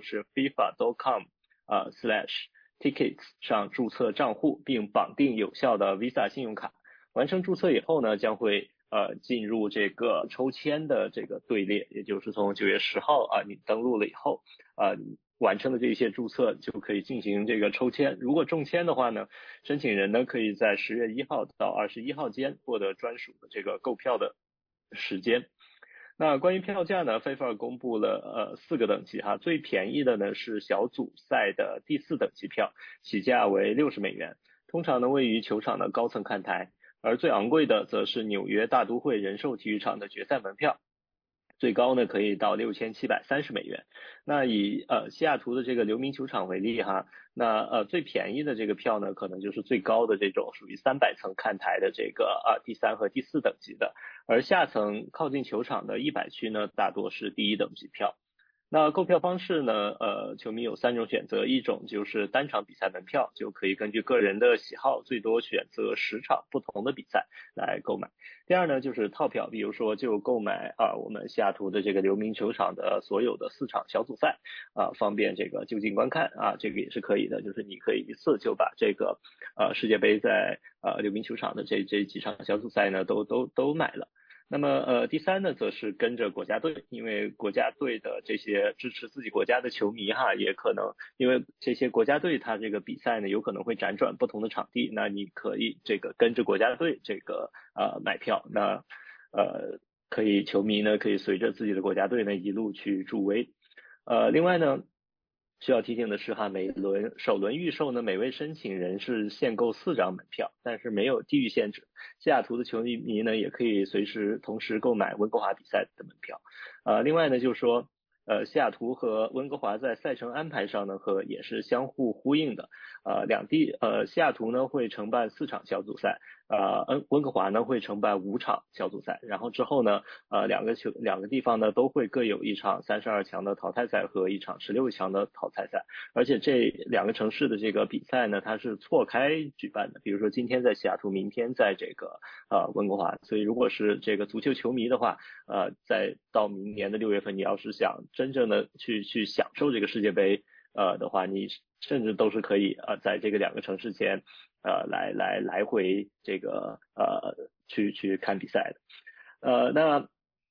FIFA.com/tickets 上注册账户，并绑定有效的 Visa 信用卡。完成注册以后呢，将会进入这个抽签的这个队列，也就是从9月10号你登录了以后完成了这些注册，就可以进行这个抽签。如果中签的话呢，申请人呢可以在10月1号到21号间获得专属的这个购票的时间。那关于票价呢 ，FIFA 公布了4个等级哈，最便宜的呢是小组赛的第4等级票，起价为$60，通常呢位于球场的高层看台，而最昂贵的则是纽约大都会人寿体育场的决赛门票，最高呢可以到$6730。那以西雅图的这个流明球场为例哈，那最便宜的这个票呢，可能就是最高的这种属于300层看台的这个第3和第4等级的，而下层靠近球场的100区呢，大多是第1等级票。那购票方式呢，球迷有3种选择，一种就是单场比赛门票，就可以根据个人的喜好，最多选择10场不同的比赛来购买。第二呢，就是套票，比如说就购买我们西雅图的这个流明球场的所有的4场小组赛方便这个就近观看这个也是可以的，就是你可以一次就把这个世界杯在流明球场的这几场小组赛呢都买了。那么第3呢，则是跟着国家队，因为国家队的这些支持自己国家的球迷哈，也可能因为这些国家队它这个比赛呢，有可能会辗转不同的场地，那你可以这个跟着国家队这个买票，那球迷呢可以随着自己的国家队呢一路去助威。另外呢，需要提醒的是哈，首轮预售呢，每位申请人是限购4张门票，但是没有地域限制。西雅图的球迷呢，也可以同时购买温哥华比赛的门票。另外呢，就是说西雅图和温哥华在赛程安排上呢，也是相互呼应的。两地西雅图呢会承办4场小组赛，温哥华呢会承办5场小组赛，然后之后呢两个地方呢都会各有1场32强的淘汰赛和1场16强的淘汰赛，而且这2个城市的这个比赛呢，它是错开举办的，比如说今天在西雅图，明天在这个温哥华，所以如果是这个足球球迷的话，到明年的6月份，你要是想真正的去享受这个世界杯的话，你甚至都是可以在这个2个城市间来回这个去看比赛的。那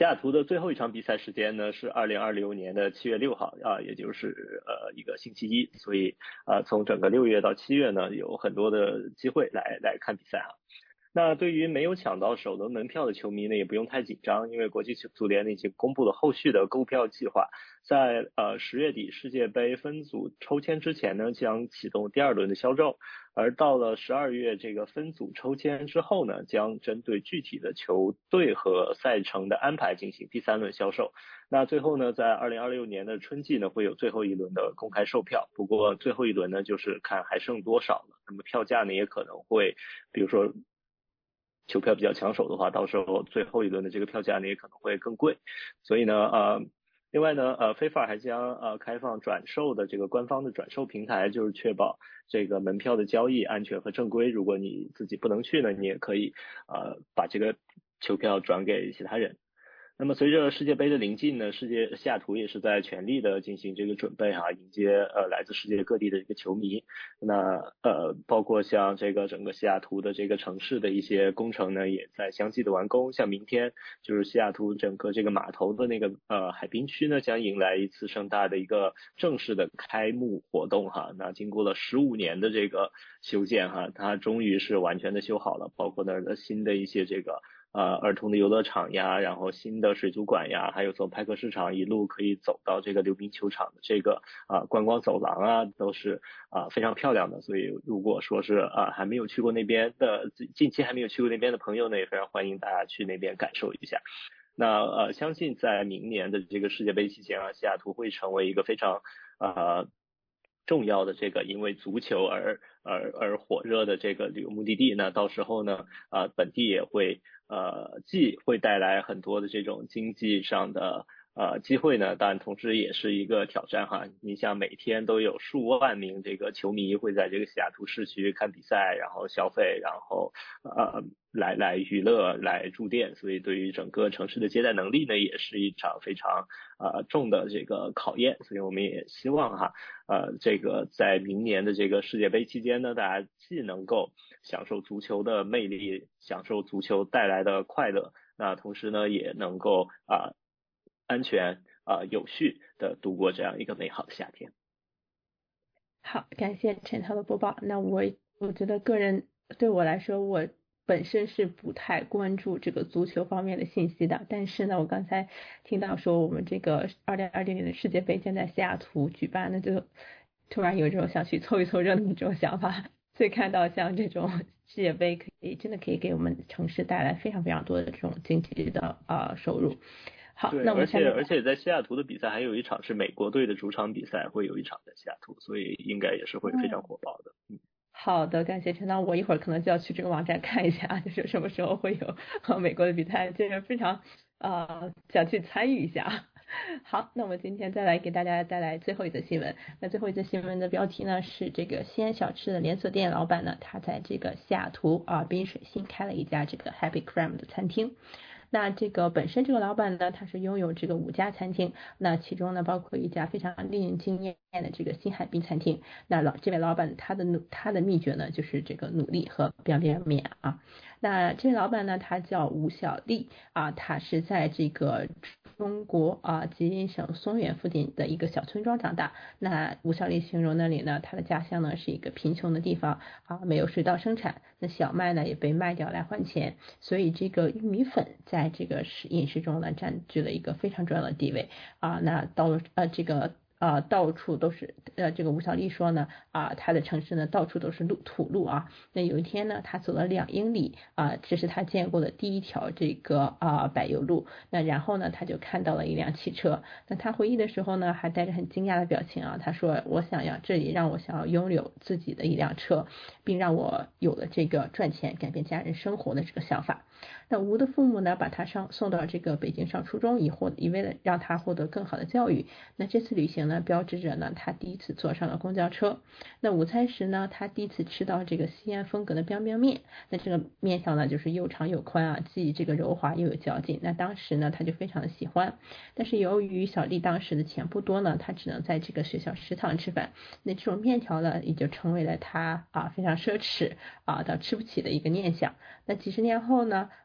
西雅图的最后一场比赛时间呢是2026年的7月6号也就是一个星期一，所以从整个6月到7月呢有很多的机会来看比赛那对于没有抢到首轮门票的球迷呢，也不用太紧张，因为国际足联呢已经公布了后续的购票计划，在10月底世界杯分组抽签之前呢，将启动第2轮的销售，而到了12月这个分组抽签之后呢，将针对具体的球队和赛程的安排进行第3轮销售。那最后呢，在2026年的春季呢，会有最后一轮的公开售票，不过最后一轮呢，就是看还剩多少了，那么票价呢也可能会，比如说球票比较抢手的话，到时候最后一轮的这个票价呢也可能会更贵，所以呢另外呢FIFA 还将开放转售的这个官方的转售平台，就是确保这个门票的交易安全和正规，如果你自己不能去呢，你也可以把这个球票转给其他人。那么随着世界杯的临近呢，西雅图也是在全力的进行这个准备迎接来自世界各地的一个球迷。那包括像这个整个西雅图的这个城市的一些工程呢，也在相继的完工。像明天就是西雅图整个这个码头的那个海滨区呢，将迎来一次盛大的一个正式的开幕活动那经过了15年的这个修建它终于是完全的修好了，包括那儿的新的一些这个儿童的游乐场呀，然后新的水族馆呀，还有从派克市场一路可以走到这个溜冰球场的这个观光走廊都是非常漂亮的。所以如果说是还没有去过那边的，近期还没有去过那边的朋友呢，也非常欢迎大家去那边感受一下。那相信在明年的这个世界杯期间西雅图会成为一个非常重要的这个因为足球而火热的这个旅游目的地。那到时候呢本地也会既会带来很多的这种经济上的机会呢，但同时也是一个挑战你想每天都有数万名这个球迷会在这个西雅图市区看比赛，然后消费，然后来娱乐，来住店，所以对于整个城市的接待能力呢，也是一场非常重的这个考验。所以我们也希望这个在明年的这个世界杯期间呢，大家既能够享受足球的魅力，享受足球带来的快乐，那同时呢也能够安全有序的度过这样一个美好的夏天。 好，感谢陈涛的播报。那我觉得个人对我来说，我本身是不太关注这个足球方面的信息的，但是呢，我刚才听到说我们这个2026年的世界杯将在西雅图举办，那就突然有这种想去凑一凑热闹的这种想法。所以看到像这种世界杯真的可以给我们城市带来非常非常多的这种经济的收入。好，那我们而且在西雅图的比赛还有一场是美国队的主场比赛，会有一场在西雅图，所以应该也是会非常火爆的。 好的，感谢陈涛，我一会儿可能就要去这个网站看一下，就是什么时候会有美国的比赛，就是非常想去参与一下。好，那我们今天再来给大家带来最后一则新闻。那最后一则新闻的标题呢是这个西安小吃的连锁店老板呢，他在这个西雅图滨水新开了一家这个 Happy Crab 的餐厅。那这个本身这个老板呢，他是拥有这个5家餐厅，那其中呢包括一家非常令人惊艳的这个新海滨餐厅。那这位老板他的秘诀呢就是这个努力和biang biang面那这位老板呢，他叫吴小丽他是在这个中国吉林省松原附近的一个小村庄长大。那吴小丽形容那里呢，他的家乡呢是一个贫穷的地方没有水稻生产，那小麦呢也被卖掉来换钱，所以这个玉米粉在这个饮食中呢占据了一个非常重要的地位那到了到处都是这个吴小丽说呢他的城市呢到处都是土路那有一天呢他走了2英里这是他见过的第一条这个柏油路。那然后呢他就看到了一辆汽车，那他回忆的时候呢还带着很惊讶的表情他说这里让我想要拥有自己的一辆车，并让我有了这个赚钱改变家人生活的这个想法。那吴的父母呢把他送到这个北京上初中，以为了让他获得更好的教育。那这次旅行呢标志着呢他第一次坐上了公交车。那午餐时呢他第一次吃到这个西安风格的biang biang面，那这个面条呢就是又长又宽既这个柔滑又有嚼劲，那当时呢他就非常的喜欢。但是由于小丽当时的钱不多呢，他只能在这个学校食堂吃饭，那这种面条呢也就成为了他非常奢侈到吃不起的一个念想。那几十年后呢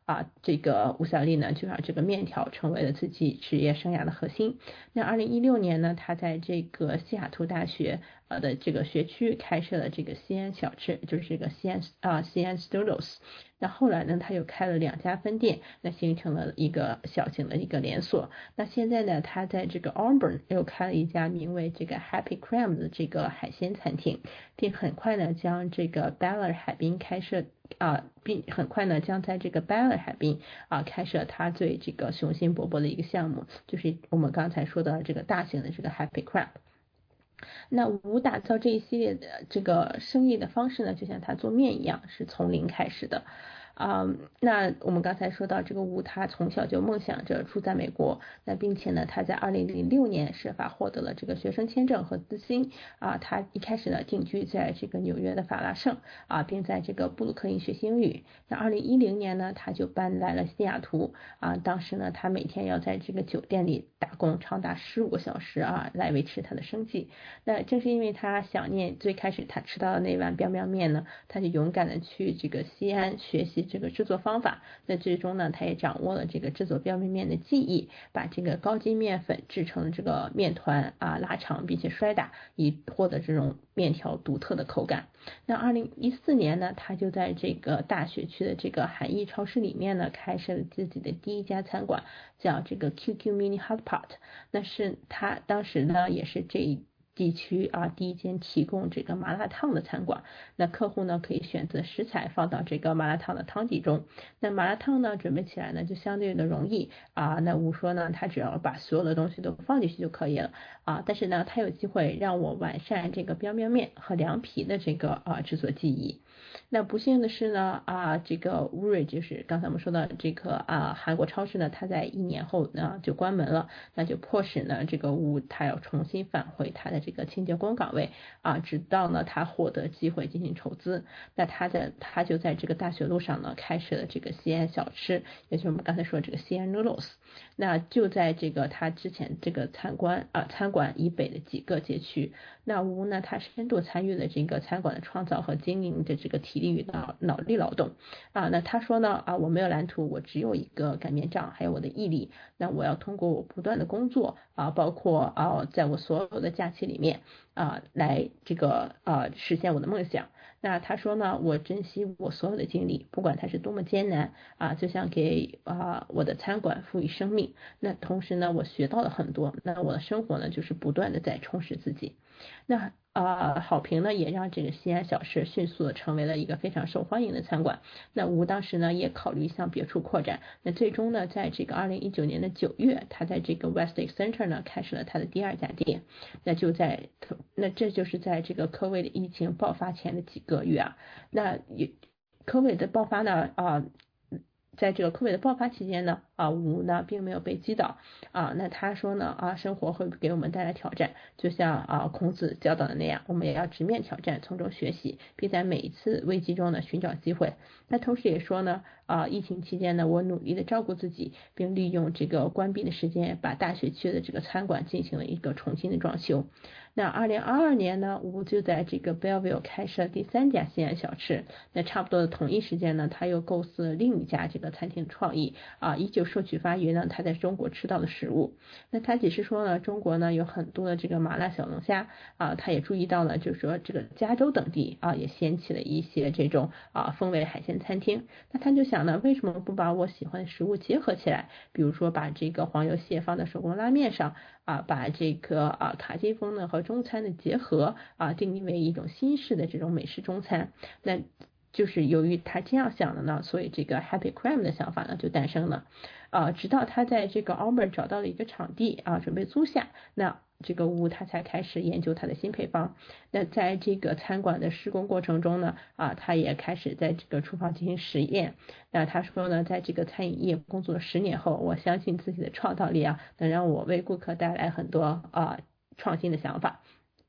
这个吴小莉呢就让这个面条成为了自己职业生涯的核心。那2016年呢，他在这个西雅图大学的这个学区开设了这个西安小吃，就是这个西安 Studios。那后来呢，他又开了2家分店，那形成了一个小型的一个连锁。那现在呢，他在这个 Auburn 又开了一家名为这个 Happy Crab 的这个海鲜餐厅，并很快呢将这个 Ballard 海滨开设并很快呢将在这个 Ballard 海滨开设他最这个雄心勃勃的一个项目，就是我们刚才说的这个大型的这个 Happy Crab。那吴打造这一系列的这个生意的方式呢，就像他做面一样，是从零开始的。那我们刚才说到这个吴，他从小就梦想着住在美国，那并且呢，他在2006年设法获得了这个学生签证和资薪他一开始呢定居在这个纽约的法拉盛并在这个布鲁克林学习英语。那2010年呢，他就搬来了西雅图当时呢，他每天要在这个酒店里打工长达15个小时来维持他的生计。那正是因为他想念最开始他吃到的那碗彪彪面呢，他就勇敢的去这个西安学习这个制作方法。那最终呢，他也掌握了这个制作彪彪面的技艺，把这个高筋面粉制成这个面团拉长并且摔打，以获得这种面条独特的口感。那2014年呢，他就在这个大学区的这个韩裔超市里面呢，开设了自己的第一家餐馆，叫这个 QQ Mini Hot Pot。那是他当时呢也是这地区第一间提供这个麻辣烫的餐馆。那客户呢可以选择食材放到这个麻辣烫的汤底中。那麻辣烫呢准备起来呢就相对的容易那吴说呢，他只要把所有的东西都放进去就可以了但是呢他有机会让我完善这个彪彪面和凉皮的这个制作技艺。那不幸的是呢这个乌瑞就是刚才我们说的这个韩国超市呢，它在1年后呢就关门了，那就迫使呢这个吴他要重新返回他的这个清洁工岗位直到呢他获得机会进行筹资。那他就在这个大学路上呢开设了这个西安小吃，也就是我们刚才说的这个西安 noodles。那就在这个他之前这个餐馆以北的几个街区。那吴呢他深度参与了这个餐馆的创造和经营的这个体力与脑力劳动那他说呢我没有蓝图，我只有一个擀面杖还有我的毅力。那我要通过我不断的工作包括在我所有的假期里面来这个实现我的梦想。那他说呢，我珍惜我所有的经历，不管它是多么艰难就像给我的餐馆赋予生命。那同时呢，我学到了很多，那我的生活呢就是不断的在充实自己。那好评呢也让这个西安小吃迅速的成为了一个非常受欢迎的餐馆。那吴当时呢也考虑向别处扩展。那最终呢，在这个2019年的9月，他在这个 Westlake Center 呢开始了他的第2家店。那这就是在这个COVID的疫情爆发前的几个月那COVID的爆发呢在这个COVID的爆发期间呢吴呢并没有被击倒那他说呢生活会给我们带来挑战，就像孔子教导的那样，我们也要直面挑战，从中学习，并在每一次危机中呢寻找机会。那同时也说呢疫情期间呢，我努力的照顾自己，并利用这个关闭的时间把大学区的这个餐馆进行了一个重新的装修。那2022年呢，吴就在这个 Belleville 开设第3家西安小吃。那差不多的同一时间呢，他又构思了另一家这个餐厅创意依旧受启发于呢他在中国吃到的食物。那他解释说呢，中国呢有很多的这个麻辣小龙虾他也注意到了，就是说这个加州等地也掀起了一些这种风味海鲜餐厅。那他就想呢，为什么不把我喜欢的食物结合起来，比如说把这个黄油蟹放在手工拉面上把这个卡西风呢和中餐的结合定义为一种新式的这种美式中餐。那就是由于他这样想的呢，所以这个 Happy Crab 的想法呢就诞生了直到他在这个 Auburn 找到了一个场地准备租下，那这个吴他才开始研究他的新配方。那在这个餐馆的施工过程中呢他也开始在这个厨房进行实验。那他说呢，在这个餐饮业工作了10年后，我相信自己的创造力能让我为顾客带来很多创新的想法。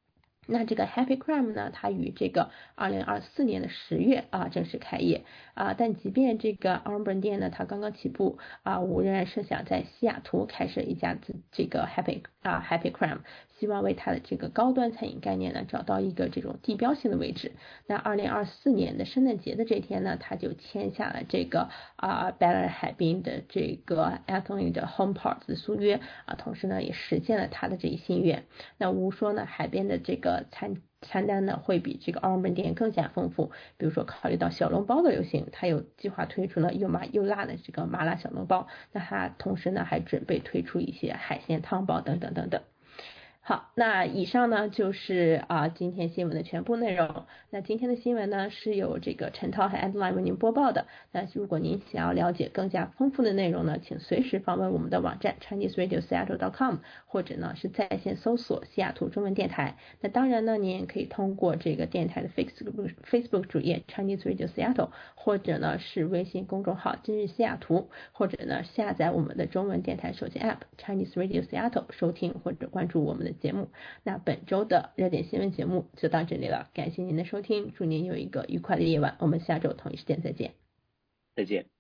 那这个 Happy Crime 呢，它于这个2024年的10月正式开业但即便这个奥尔本店呢，它刚刚起步我仍然设想在西雅图开设一家这个 Happy Crime， 希望为它的这个高端餐饮概念呢找到一个这种地标性的位置。那2024年的圣诞节的这天呢，它就签下了这个Ballard海滨的这个 Anthony 的 Home Parts 的租约同时呢也实现了他的这一心愿。那无说呢，海边的这个餐单呢会比这个奥尔本店更加丰富，比如说考虑到小笼包的流行，它有计划推出了又麻又辣的这个麻辣小笼包，那它同时呢还准备推出一些海鲜汤包等等等等。好，那以上呢就是今天新闻的全部内容。那今天的新闻呢是由这个陈涛和 Adeline 为您播报的。那如果您想要了解更加丰富的内容呢，请随时访问我们的网站 ChineseRadioSeattle.com， 或者呢是在线搜索西雅图中文电台。那当然呢，您也可以通过这个电台的 Facebook 主页 Chinese Radio Seattle， 或者呢是微信公众号今日西雅图，或者呢下载我们的中文电台手机 App Chinese Radio Seattle 收听或者关注我们的节目。那本周的热点新闻节目就到这里了，感谢您的收听，祝您有一个愉快的夜晚，我们下周同一时间再见。 再见。